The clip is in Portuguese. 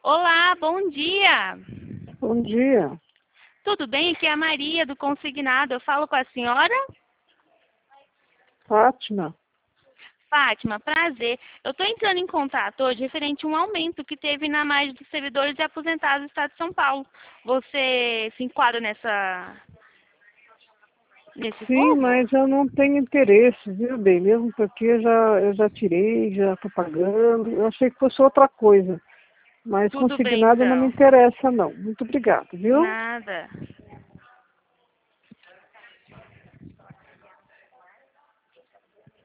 Olá, bom dia. Bom dia. Tudo bem? Aqui é a Maria do Consignado. Eu falo com a senhora? Fátima. Fátima, prazer. Eu estou entrando em contato hoje referente a um aumento que teve na margem dos servidores e aposentados do Estado de São Paulo. Você se enquadra nesse Sim, escopo? mas eu não tenho interesse, viu, bem? Mesmo porque eu já tirei, já estou pagando. Eu achei que fosse outra coisa. Mas Tudo bem, consignado não me então. interessa, não. Muito obrigada, viu? Nada.